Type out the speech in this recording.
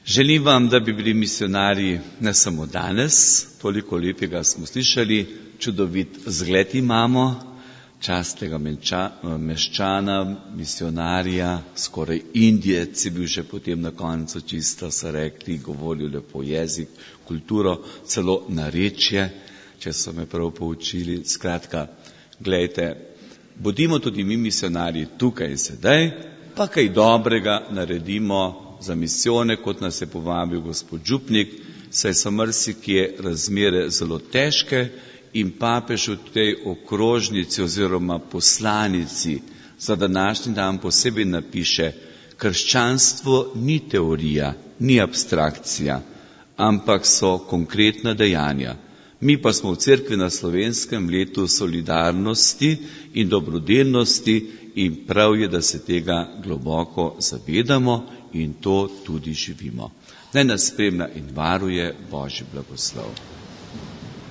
Želim vam, da bi bili misionarji ne samo danes, toliko lepega smo slišali, čudovit zgled imamo, častnega meščana, misionarja, skoraj Indijec je bil že potem na koncu čisto, so rekli, govoril lepo jezik, kulturo, celo narečje, če so me prav poučili. Skratka, gledajte, bodimo tudi mi misionarji tukaj in sedaj, pa kaj dobrega naredimo za misijone, kot nas je povabil gospod župnik, saj so marsikje razmere zelo težke in papež v tej okrožnici oziroma poslanici za današnji dan posebej napiše: krščanstvo ni teorija, ni abstrakcija, ampak so konkretna dejanja. Mi pa smo v Cerkvi na Slovenskem letu solidarnosti in dobrodelnosti in prav je, da se tega globoko zavedamo in to tudi živimo. Naj nas spremlja in varuje Božji blagoslov.